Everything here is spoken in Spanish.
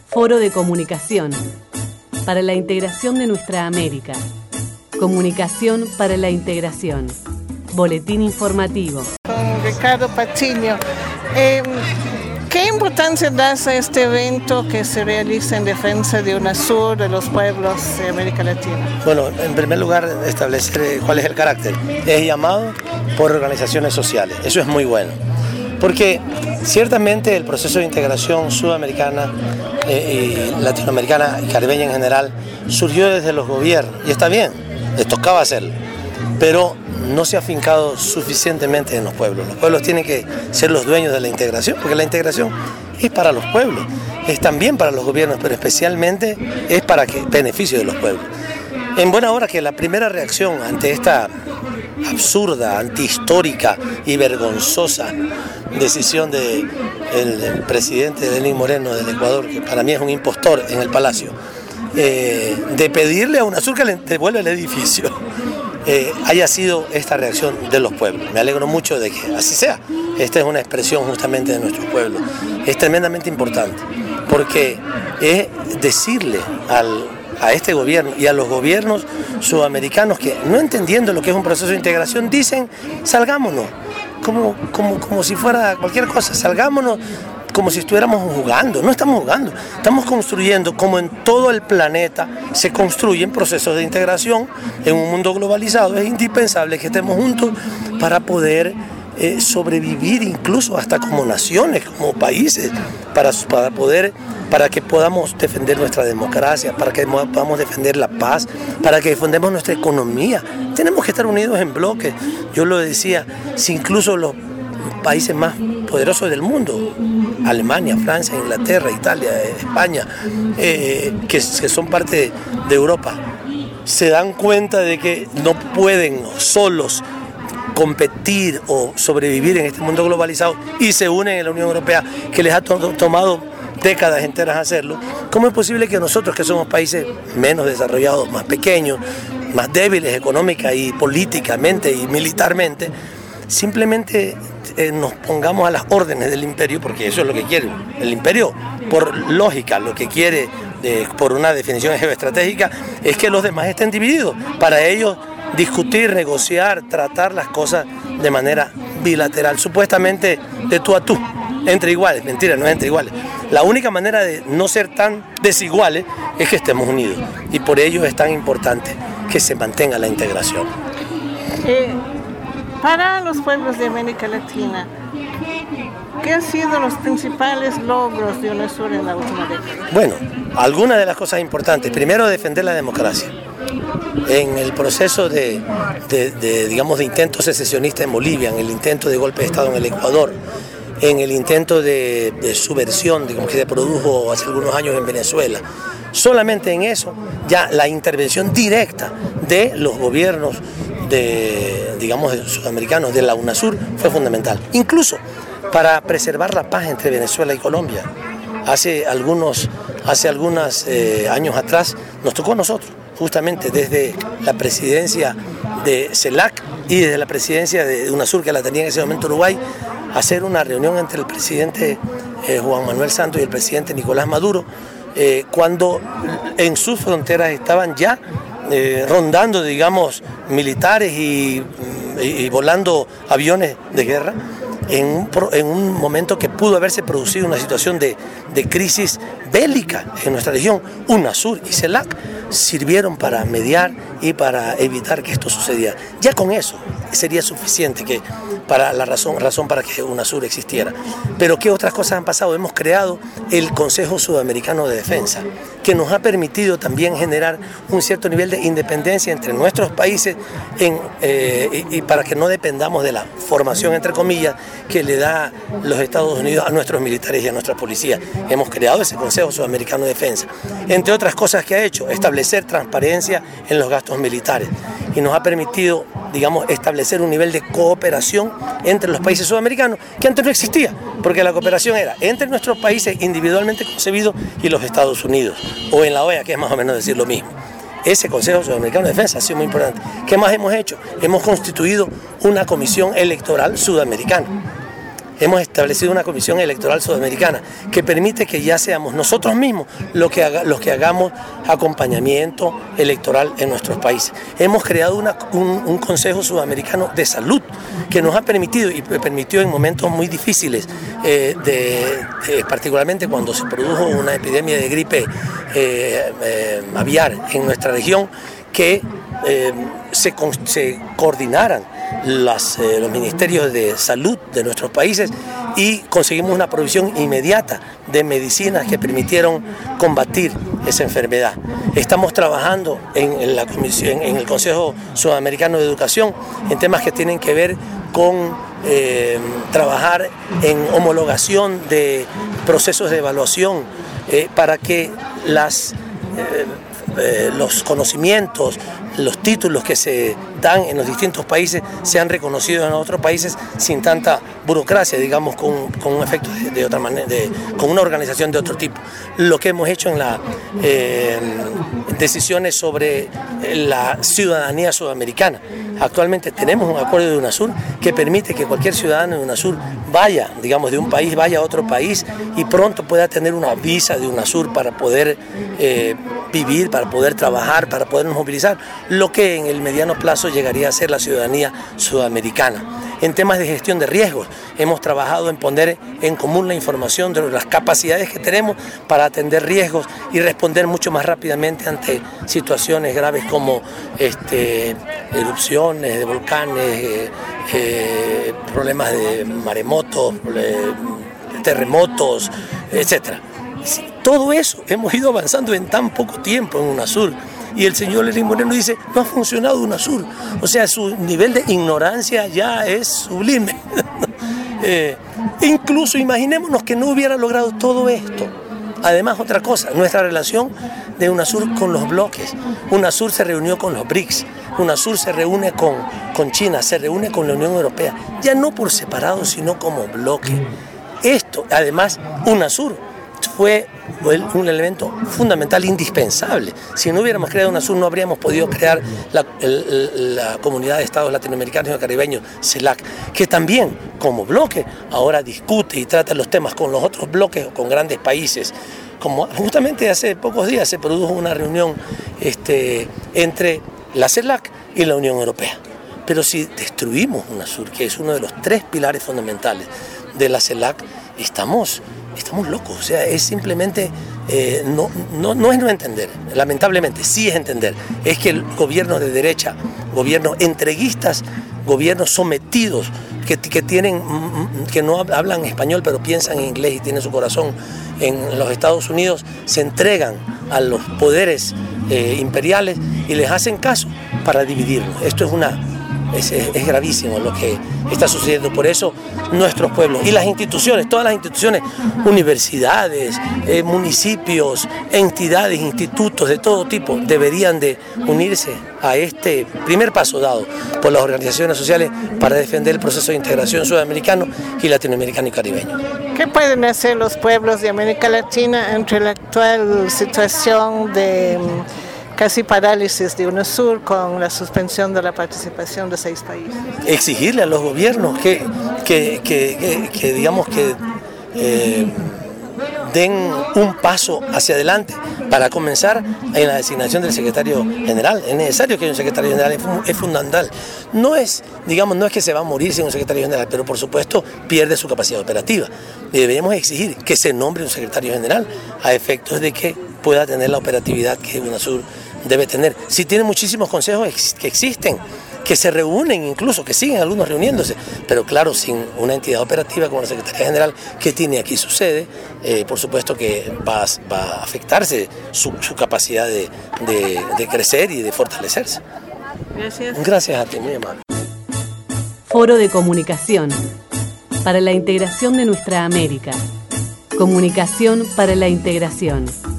Foro de Comunicación para la integración de nuestra América. Comunicación para la integración. Boletín informativo. Con Ricardo Patiño. ¿Qué importancia das a este evento que se realiza en defensa de UNASUR, de los pueblos de América Latina? Bueno, en primer lugar, establecer cuál es el carácter. Es llamado por organizaciones sociales. Eso es muy bueno. Porque ciertamente el proceso de integración sudamericana y latinoamericana y caribeña en general surgió desde los gobiernos. Y está bien, les tocaba hacerlo. Pero no se ha afincado suficientemente en los pueblos. Los pueblos tienen que ser los dueños de la integración, porque la integración es para los pueblos, es también para los gobiernos, pero especialmente es para beneficio de los pueblos. En buena hora que la primera reacción ante esta absurda, antihistórica y vergonzosa decisión del presidente Lenín Moreno del Ecuador, que para mí es un impostor en el Palacio, de pedirle a UNASUR que le devuelva el edificio, haya sido esta reacción de los pueblos. Me alegro mucho de que así sea. Esta es una expresión justamente de nuestro pueblo. Es tremendamente importante porque es decirle a este gobierno y a los gobiernos sudamericanos que, no entendiendo lo que es un proceso de integración, dicen salgámonos, como si fuera cualquier cosa, salgámonos como si estuviéramos jugando. No estamos jugando, estamos construyendo, como en todo el planeta se construyen procesos de integración en un mundo globalizado. Es indispensable que estemos juntos para poder sobrevivir, incluso hasta como naciones, como países, para que podamos defender nuestra democracia, para que podamos defender la paz, para que defendamos nuestra economía. Tenemos que estar unidos en bloques. Yo lo decía, si incluso los países más poderosos del mundo, Alemania, Francia, Inglaterra, Italia, España, que son parte de Europa, se dan cuenta de que no pueden solos competir o sobrevivir en este mundo globalizado y se unen en la Unión Europea, que les ha tomado décadas enteras hacerlo. ¿Cómo es posible que nosotros, que somos países menos desarrollados, más pequeños, más débiles económica y políticamente y militarmente, simplemente nos pongamos a las órdenes del imperio? Porque eso es lo que quiere el imperio, por lógica, lo que quiere, por una definición geoestratégica, es que los demás estén divididos, para ellos discutir, negociar, tratar las cosas de manera bilateral, supuestamente de tú a tú, entre iguales. Mentira, no es entre iguales. La única manera de no ser tan desiguales es que estemos unidos, y por ello es tan importante que se mantenga la integración. Para los pueblos de América Latina, ¿qué han sido los principales logros de UNASUR en la última década? Bueno, algunas de las cosas importantes. Primero, defender la democracia. En el proceso de intento secesionista en Bolivia, en el intento de golpe de Estado en el Ecuador, en el intento de subversión que se produjo hace algunos años en Venezuela. Solamente en eso, ya la intervención directa de los gobiernos sudamericanos, de la UNASUR, fue fundamental. Incluso para preservar la paz entre Venezuela y Colombia. Hace algunos años atrás nos tocó a nosotros, justamente desde la presidencia de CELAC y desde la presidencia de UNASUR, que la tenía en ese momento Uruguay, hacer una reunión entre el presidente Juan Manuel Santos y el presidente Nicolás Maduro, cuando en sus fronteras estaban ya rondando, militares y volando aviones de guerra, en un momento que pudo haberse producido una situación de crisis bélica en nuestra región. UNASUR y CELAC sirvieron para mediar y para evitar que esto sucediera. Ya con eso sería suficiente para la razón para que UNASUR existiera. Pero ¿qué otras cosas han pasado? Hemos creado el Consejo Sudamericano de Defensa, que nos ha permitido también generar un cierto nivel de independencia entre nuestros países y para que no dependamos de la formación, entre comillas, que le da los Estados Unidos a nuestros militares y a nuestra policía. Hemos creado ese Consejo Sudamericano de Defensa. Entre otras cosas que ha hecho, establecer transparencia en los gastos militares, y nos ha permitido, establecer un nivel de cooperación entre los países sudamericanos que antes no existía, porque la cooperación era entre nuestros países individualmente concebidos y los Estados Unidos, o en la OEA, que es más o menos decir lo mismo. Ese Consejo Sudamericano de Defensa ha sido muy importante. ¿Qué más hemos hecho? Hemos constituido una comisión electoral sudamericana. hemos establecido una comisión electoral sudamericana que permite que ya seamos nosotros mismos los que hagamos acompañamiento electoral en nuestros países. Hemos creado un Consejo Sudamericano de Salud que nos ha permitido y permitió en momentos muy difíciles, particularmente cuando se produjo una epidemia de gripe aviar en nuestra región, que se coordinaran los ministerios de salud de nuestros países y conseguimos una provisión inmediata de medicinas que permitieron combatir esa enfermedad. Estamos trabajando en el Consejo Sudamericano de Educación en temas que tienen que ver con trabajar en homologación de procesos de evaluación para que los conocimientos, los títulos que se dan en los distintos países sean reconocidos en otros países sin tanta burocracia, digamos, con un efecto de otra manera, con una organización de otro tipo. Lo que hemos hecho en las decisiones sobre la ciudadanía sudamericana. Actualmente tenemos un acuerdo de UNASUR que permite que cualquier ciudadano de UNASUR vaya, digamos, de un país, vaya a otro país y pronto pueda tener una visa de UNASUR para poder vivir, para poder trabajar, para podernos movilizar, lo que en el mediano plazo llegaría a ser la ciudadanía sudamericana. En temas de gestión de riesgos, hemos trabajado en poner en común la información de las capacidades que tenemos para atender riesgos y responder mucho más rápidamente ante situaciones graves como erupciones de volcanes, problemas de maremotos, terremotos, etc. Todo eso hemos ido avanzando en tan poco tiempo en UNASUR. Y el señor Lenín Moreno dice, no ha funcionado UNASUR. O sea, su nivel de ignorancia ya es sublime. Incluso imaginémonos que no hubiera logrado todo esto. Además, otra cosa, nuestra relación de UNASUR con los bloques. UNASUR se reunió con los BRICS, UNASUR se reúne con China, se reúne con la Unión Europea, ya no por separado, sino como bloque. Esto, además, UNASUR fue un elemento fundamental, indispensable. Si no hubiéramos creado UNASUR, no habríamos podido crear la Comunidad de Estados Latinoamericanos y Caribeños, CELAC, que también, como bloque, ahora discute y trata los temas con los otros bloques o con grandes países. Como justamente hace pocos días se produjo una reunión entre la CELAC y la Unión Europea. Pero si destruimos UNASUR, que es uno de los 3 pilares fundamentales de la CELAC, estamos locos. O sea, es simplemente, no es no entender, lamentablemente sí es entender, es que el gobierno de derecha, gobiernos entreguistas, gobiernos sometidos, que no hablan español pero piensan en inglés y tienen su corazón en los Estados Unidos, se entregan a los poderes imperiales y les hacen caso para dividirnos. Esto es gravísimo lo que está sucediendo. Por eso nuestros pueblos y las instituciones, todas las instituciones, universidades, municipios, entidades, institutos de todo tipo, deberían de unirse a este primer paso dado por las organizaciones sociales para defender el proceso de integración sudamericano y latinoamericano y caribeño. ¿Qué pueden hacer los pueblos de América Latina ante la actual situación de casi parálisis de UNASUR con la suspensión de la participación de 6 países? Exigirle a los gobiernos que digamos que den un paso hacia adelante para comenzar en la designación del secretario general. Es necesario que haya un secretario general, es fundamental. No es que se va a morir sin un secretario general, pero por supuesto pierde su capacidad operativa. Y deberíamos exigir que se nombre un secretario general a efectos de que pueda tener la operatividad que UNASUR debe tener. Sí, tiene muchísimos consejos que existen, que se reúnen incluso, que siguen algunos reuniéndose, pero claro, sin una entidad operativa como la Secretaría General que tiene aquí su sede, por supuesto que va a afectarse su capacidad de crecer y de fortalecerse. Gracias. Gracias a ti, muy amable. Foro de Comunicación para la integración de nuestra América. Comunicación para la integración.